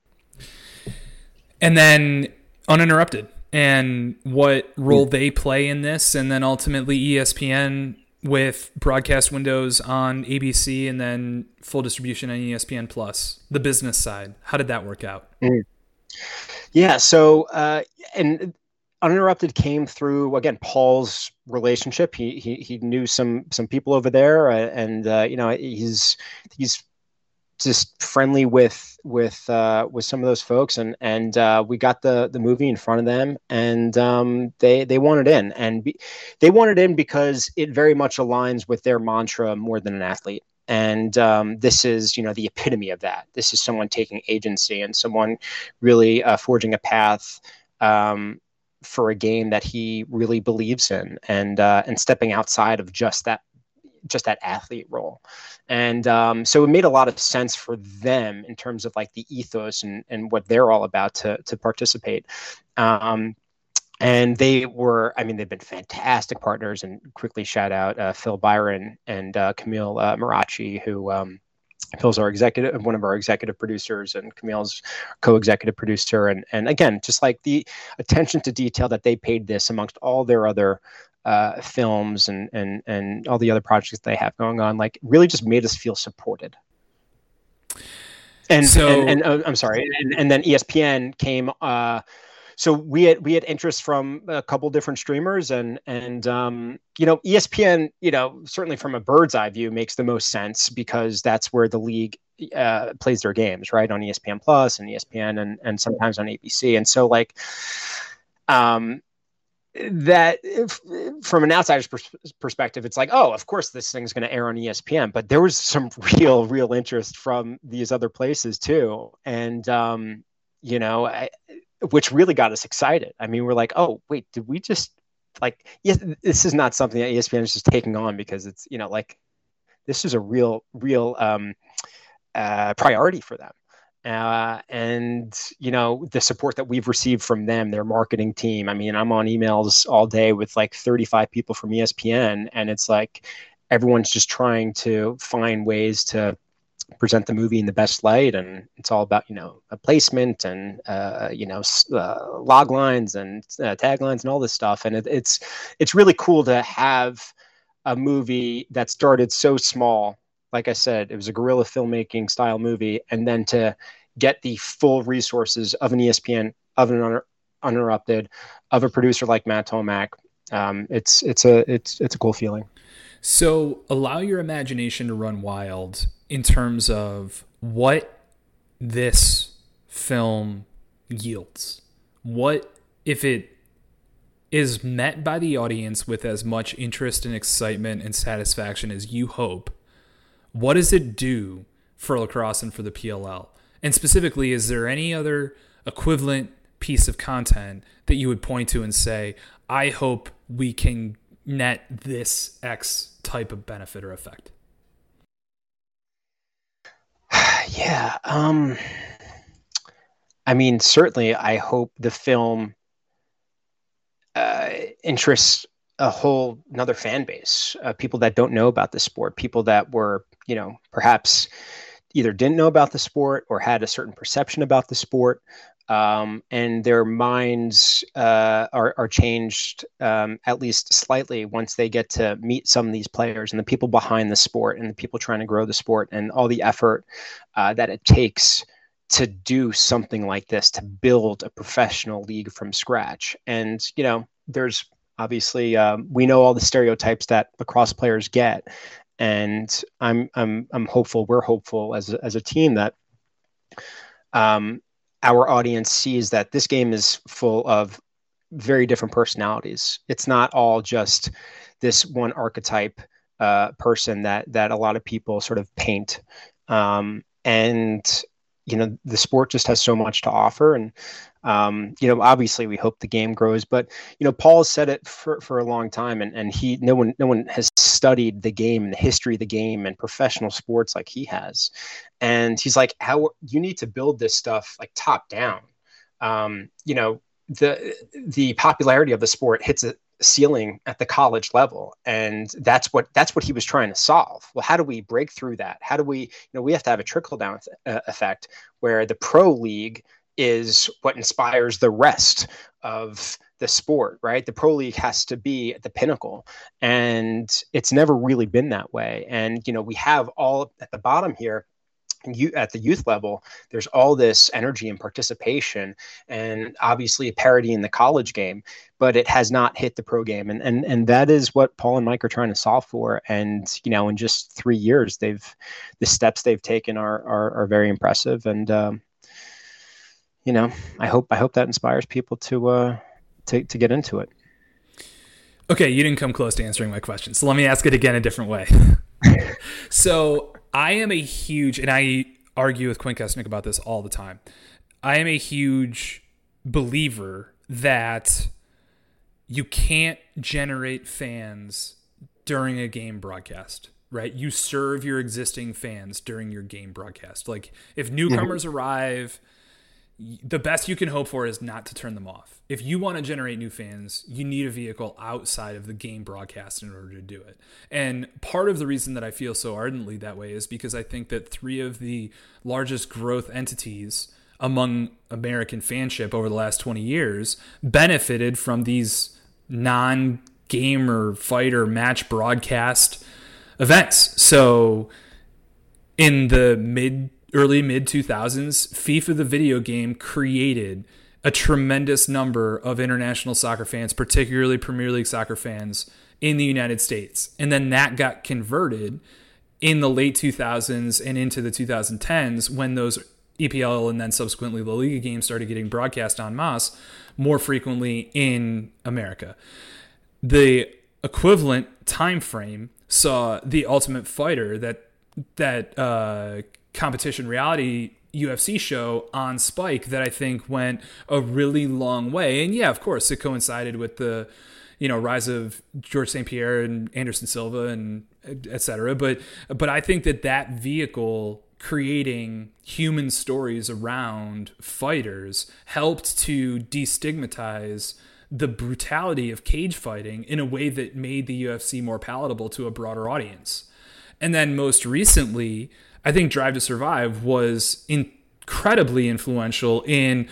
And then Uninterrupted, and what role they play in this, and then ultimately ESPN with broadcast windows on ABC and then full distribution on ESPN Plus, the business side. How did that work out? Yeah, so and Uninterrupted came through, again, Paul's relationship. He knew some people over there, and he's just friendly with some of those folks, and we got the movie in front of them, and they wanted in, and they wanted in because it very much aligns with their mantra, more than an athlete. And this is, the epitome of that. This is someone taking agency and someone really forging a path for a game that he really believes in, and stepping outside of just that athlete role. And so it made a lot of sense for them in terms of like the ethos and what they're all about to participate. And they've been fantastic partners, and quickly shout out Phil Byron and Camille Marachi, who Phil's one of our executive producers, and Camille's co-executive producer. And again, just like the attention to detail that they paid this amongst all their other films and all the other projects they have going on, like really just made us feel supported. And I'm sorry. And then ESPN came, so we had interest from a couple different streamers, and ESPN, certainly from a bird's eye view makes the most sense, because that's where the league plays their games, right, on ESPN Plus and ESPN and sometimes on ABC. And so like that from an outsider's perspective, it's like, oh, of course this thing's going to air on ESPN, but there was some real interest from these other places too. And which really got us excited. I mean, we're like, oh, wait, did we just this is not something that ESPN is just taking on because it's, this is a real priority for them. And, the support that we've received from them, their marketing team. I mean, I'm on emails all day with like 35 people from ESPN, and it's like, everyone's just trying to find ways to present the movie in the best light, and it's all about a placement and log lines and taglines and all this stuff. And it's really cool to have a movie that started so small. Like I said, it was a guerrilla filmmaking style movie, and then to get the full resources of an ESPN, of an Uninterrupted, of a producer like Matt Tomac. It's a cool feeling. So allow your imagination to run wild in terms of what this film yields. What if it is met by the audience with as much interest and excitement and satisfaction as you hope? What does it do for lacrosse and for the PLL? And specifically, is there any other equivalent piece of content that you would point to and say, I hope we can net this X type of benefit or effect? Yeah. I mean, certainly I hope the film interests a whole another fan base, people that don't know about the sport, people that were, perhaps either didn't know about the sport or had a certain perception about the sport. And their minds are changed at least slightly once they get to meet some of these players and the people behind the sport and the people trying to grow the sport and all the effort that it takes to do something like this, to build a professional league from scratch. And, there's obviously we know all the stereotypes that lacrosse players get. And I'm hopeful, we're hopeful as a team that our audience sees that this game is full of very different personalities. It's not all just this one archetype person that a lot of people sort of paint. And, the sport just has so much to offer. And, obviously we hope the game grows, but, Paul has said it for a long time, and no one has studied the game and the history of the game and professional sports like he has. And he's like, how you need to build this stuff like top down. The popularity of the sport hits a ceiling at the college level, and that's what he was trying to solve. Well, how do we break through that? How do we, we have to have a trickle down effect where the pro league is what inspires the rest of the sport, right? The pro league has to be at the pinnacle, and it's never really been that way. And, we have all at the bottom here, at the youth level, there's all this energy and participation and obviously a parity in the college game, but it has not hit the pro game. And that is what Paul and Mike are trying to solve for. And, in just 3 years, the steps they've taken are very impressive. And, I hope that inspires people to get into it. Okay. You didn't come close to answering my question, so let me ask it again a different way. So I am a huge, and I argue with Quinn Kesnick about this all the time. I am a huge believer that you can't generate fans during a game broadcast, right? You serve your existing fans during your game broadcast. Like if newcomers arrive, the best you can hope for is not to turn them off. If you want to generate new fans, you need a vehicle outside of the game broadcast in order to do it. And part of the reason that I feel so ardently that way is because I think that three of the largest growth entities among American fanship over the last 20 years benefited from these non-gamer fighter match broadcast events. So in the early mid 2000s, FIFA the video game created a tremendous number of international soccer fans, particularly Premier League soccer fans in the United States. And then that got converted in the late 2000s and into the 2010s when those EPL and then subsequently La Liga games started getting broadcast en masse more frequently in America. The equivalent time frame saw the Ultimate Fighter, that competition reality UFC show on Spike that I think went a really long way. And yeah, of course, it coincided with the rise of George St. Pierre and Anderson Silva and et cetera. But I think that vehicle creating human stories around fighters helped to destigmatize the brutality of cage fighting in a way that made the UFC more palatable to a broader audience. And then most recently, I think Drive to Survive was incredibly influential in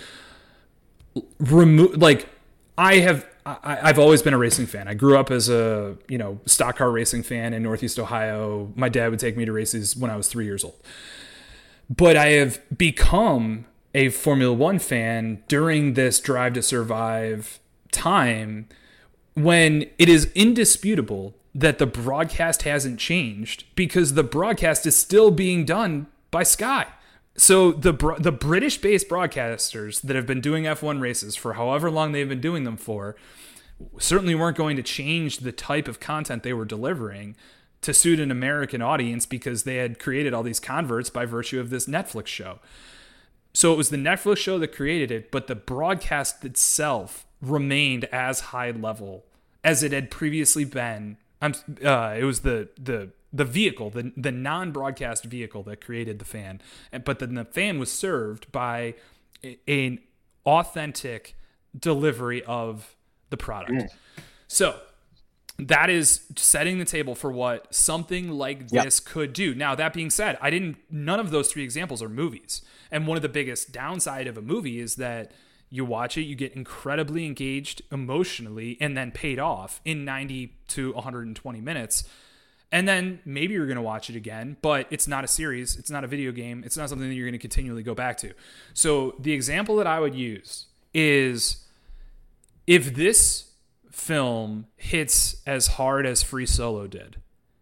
I've always been a racing fan. I grew up as a, stock car racing fan in Northeast Ohio. My dad would take me to races when I was 3 years old. But I have become a Formula One fan during this Drive to Survive time when it is indisputable that the broadcast hasn't changed because the broadcast is still being done by Sky. So the British-based broadcasters that have been doing F1 races for however long they've been doing them for certainly weren't going to change the type of content they were delivering to suit an American audience because they had created all these converts by virtue of this Netflix show. So it was the Netflix show that created it, but the broadcast itself remained as high level as it had previously been. It was the vehicle, the non-broadcast vehicle that created the fan. But then the fan was served by an authentic delivery of the product. So that is setting the table for what something like this could do. Now, that being said, none of those three examples are movies. And one of the biggest downside of a movie is that you watch it, you get incredibly engaged emotionally and then paid off in 90 to 120 minutes. And then maybe you're going to watch it again, but it's not a series. It's not a video game. It's not something that you're going to continually go back to. So the example that I would use is if this film hits as hard as Free Solo did,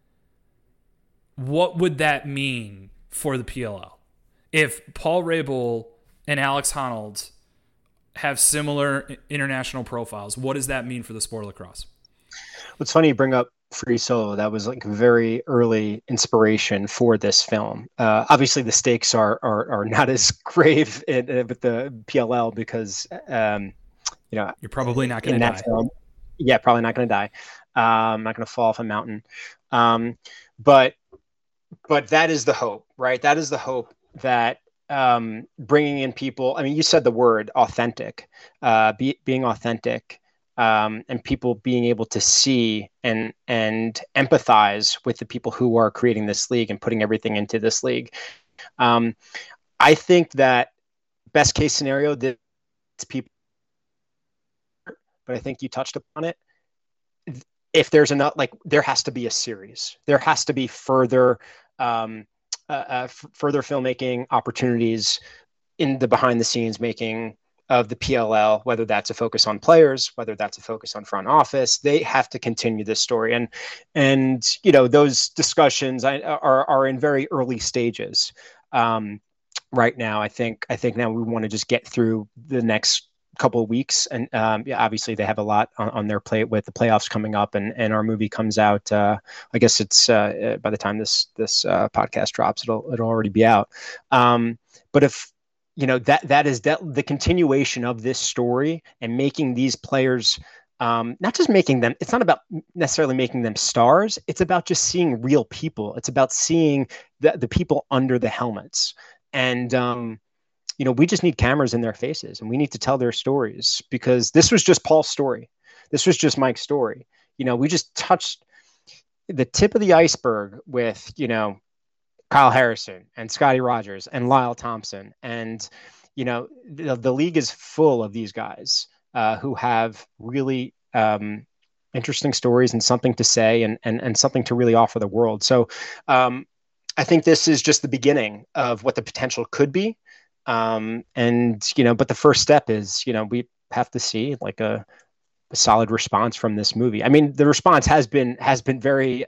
what would that mean for the PLL? If Paul Rabel and Alex Honnold have similar international profiles, what does that mean for the sport of lacrosse? It's funny you bring up Free Solo. That was like a very early inspiration for this film. Obviously, the stakes are not as grave with the PLL because you're probably not going to die. Film, yeah, probably not going to die. I'm not going to fall off a mountain. But that is the hope, right? That is the hope that bringing in people. I mean, you said the word authentic, being authentic. And people being able to see and empathize with the people who are creating this league and putting everything into this league. I think that best case scenario, that people, but I think you touched upon it. If there's enough, there has to be a series. There has to be further filmmaking opportunities in the behind the scenes making of the PLL, whether that's a focus on players, whether that's a focus on front office. They have to continue this story. And those discussions are in very early stages right now. I think now we want to just get through the next couple of weeks, and yeah, obviously they have a lot on their plate with the playoffs coming up, and our movie comes out. I guess it's by the time this podcast drops, it'll already be out. But if that is the continuation of this story and making these players. Not just making them, it's not about necessarily making them stars. It's about just seeing real people. It's about seeing the people under the helmets. And, we just need cameras in their faces, and we need to tell their stories, because this was just Paul's story. This was just Mike's story. We just touched the tip of the iceberg with, Kyle Harrison and Scotty Rogers and Lyle Thompson. And, the league is full of these guys. Who have really interesting stories and something to say and something to really offer the world. So I think this is just the beginning of what the potential could be. But the first step is, we have to see like a solid response from this movie. I mean, the response has been very,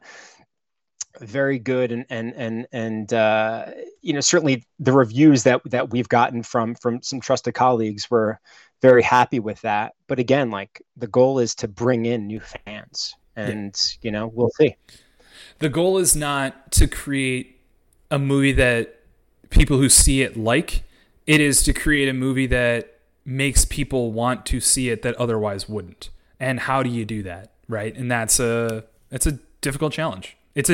very good. And certainly the reviews that we've gotten from some trusted colleagues were very happy with that. But again, like, the goal is to bring in new fans, and we'll see. The goal is not to create a movie that people who see it like. It is to create a movie that makes people want to see it that otherwise wouldn't. And how do you do that, right? And that's a difficult challenge. You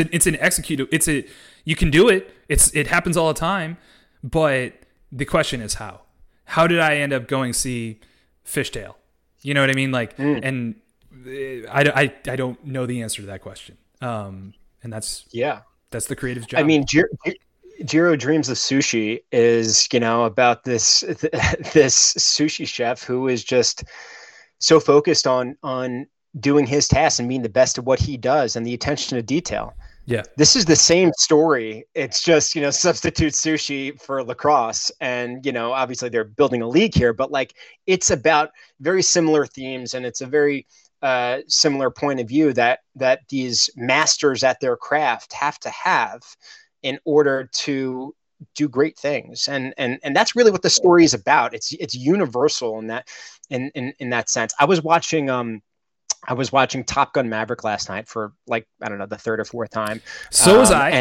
can do it. It happens all the time, but the question is how. How did I end up going see Fishtail? You know what I mean? Like, and I don't know the answer to that question. And that's the creative job. I mean, Jiro Dreams of Sushi is, about this sushi chef who is just so focused on doing his tasks and being the best at what he does, and the attention to detail. Yeah. This is the same story. It's just, substitute sushi for lacrosse. And, obviously they're building a league here, but like, it's about very similar themes, and it's a very similar point of view that these masters at their craft have to have in order to do great things. And that's really what the story is about. It's universal in that sense. I was watching Top Gun Maverick last night for, like, I don't know, the third or fourth time. So was I.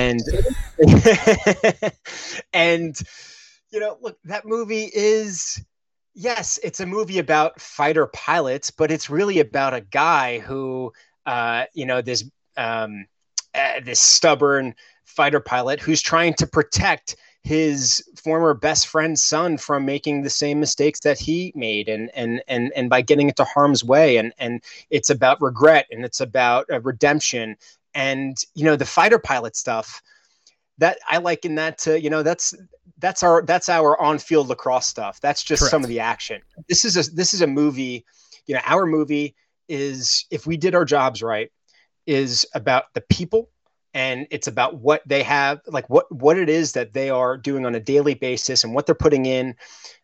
And look, that movie is, yes, it's a movie about fighter pilots, but it's really about a guy who, this stubborn fighter pilot who's trying to protect his former best friend's son from making the same mistakes that he made, and by getting into harm's way. And it's about regret, and it's about redemption. And, the fighter pilot stuff that I like in that, that's our on-field lacrosse stuff. That's just Correct. Some of the action. This is a movie, our movie is, if we did our jobs right, is about the people. And it's about what they have, like what it is that they are doing on a daily basis, and what they're putting in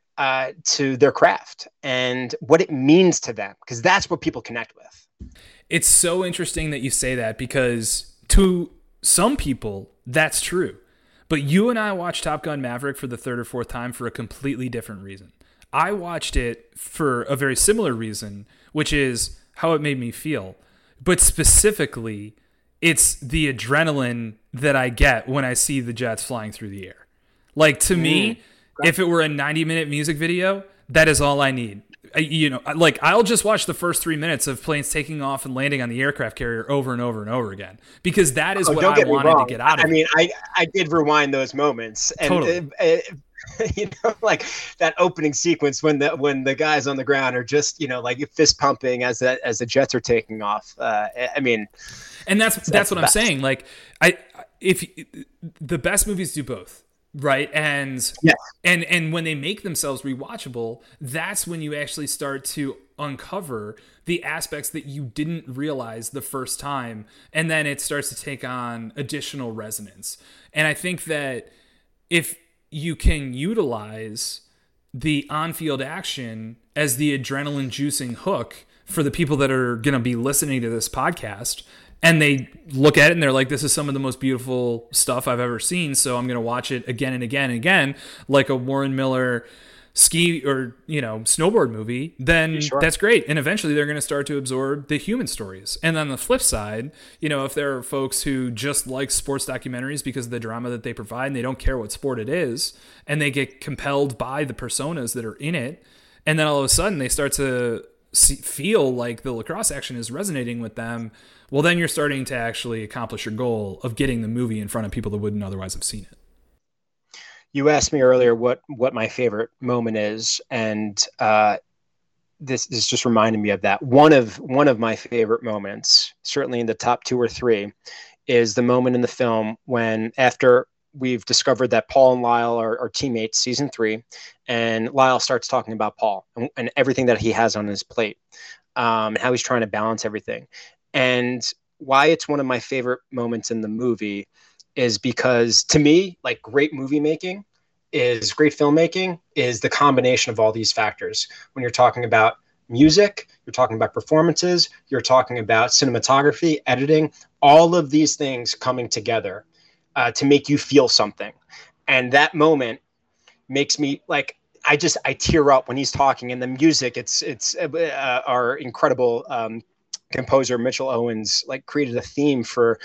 to their craft, and what it means to them, because that's what people connect with. It's so interesting that you say that, because to some people, that's true. But you and I watched Top Gun Maverick for the third or fourth time for a completely different reason. I watched it for a very similar reason, which is how it made me feel. But specifically, it's the adrenaline that I get when I see the jets flying through the air. Like, to me, if it were a 90-minute music video, that is all I need. I'll just watch the first 3 minutes of planes taking off and landing on the aircraft carrier over and over and over again, because that is what I wanted to get out of it. I mean, I did rewind those moments, and totally. Like that opening sequence when the guys on the ground are just, like fist pumping as the jets are taking off. I mean, and that's what I'm saying. Like, if the best movies do both, right? And yes. and when they make themselves rewatchable, that's when you actually start to uncover the aspects that you didn't realize the first time, and then it starts to take on additional resonance. And I think that if you can utilize the on-field action as the adrenaline juicing hook for the people that are going to be listening to this podcast, and they look at it and they're like, this is some of the most beautiful stuff I've ever seen, so I'm going to watch it again and again and again, like a Warren Miller ski or, snowboard movie, then that's great. And eventually they're going to start to absorb the human stories. And on the flip side, if there are folks who just like sports documentaries because of the drama that they provide and they don't care what sport it is, and they get compelled by the personas that are in it, and then all of a sudden they start to feel like the lacrosse action is resonating with them, well, then you're starting to actually accomplish your goal of getting the movie in front of people that wouldn't otherwise have seen it. You asked me earlier what my favorite moment is, and this is just reminding me of that. One of my favorite moments, certainly in the top 2 or 3, is the moment in the film when, after we've discovered that Paul and Lyle are teammates, season 3, and Lyle starts talking about Paul and everything that he has on his plate, and how he's trying to balance everything. And why it's one of my favorite moments in the movie is because, to me, like, great movie making is great filmmaking is the combination of all these factors. When you're talking about music, you're talking about performances, you're talking about cinematography, editing, all of these things coming together to make you feel something. And that moment makes me, like, I tear up when he's talking, and the music, it's our incredible composer Mitchell Owens created a theme for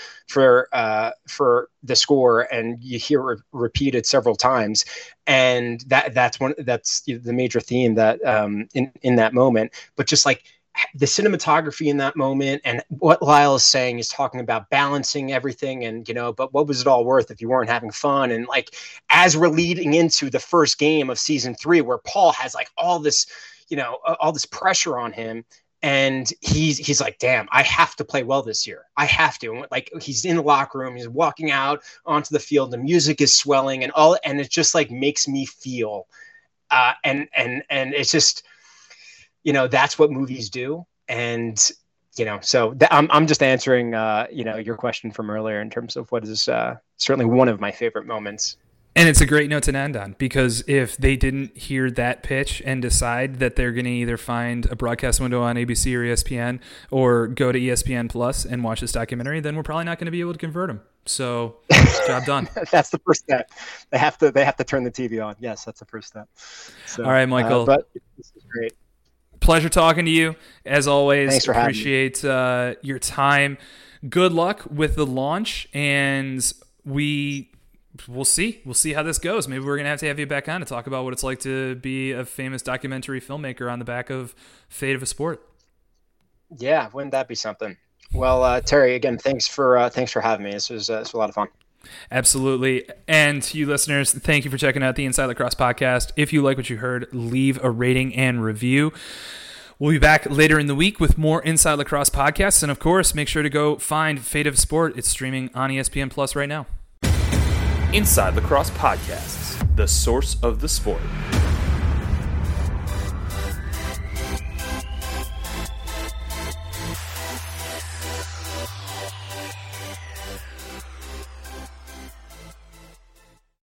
the score, and you hear it repeated several times, and that's the major theme that in that moment. But just like the cinematography in that moment, and what Lyle is saying is talking about balancing everything, and but what was it all worth if you weren't having fun? And as we're leading into the first game of season 3, where Paul has all this all this pressure on him. And he's like, damn, I have to play well this year. I have to. He's in the locker room, he's walking out onto the field, the music is swelling, and it just makes me feel. And it's just, that's what movies do. And, so I'm just answering, your question from earlier in terms of what is certainly one of my favorite moments. And it's a great note to end on, because if they didn't hear that pitch and decide that they're going to either find a broadcast window on ABC or ESPN or go to ESPN Plus and watch this documentary, then we're probably not going to be able to convert them. So, job done. That's the first step. They have to turn the TV on. Yes, that's the first step. So, all right, Michael. But this is great. Pleasure talking to you. As always, thanks for appreciate your time. Good luck with the launch, and we'll see. We'll see how this goes. Maybe we're going to have you back on to talk about what it's like to be a famous documentary filmmaker on the back of Fate of a Sport. Yeah, wouldn't that be something? Well, Terry, again, thanks for having me. This was a lot of fun. Absolutely. And to you listeners, thank you for checking out the Inside Lacrosse podcast. If you like what you heard, leave a rating and review. We'll be back later in the week with more Inside Lacrosse podcasts. And of course, make sure to go find Fate of a Sport. It's streaming on ESPN Plus right now. Inside Lacrosse Podcasts, the source of the sport.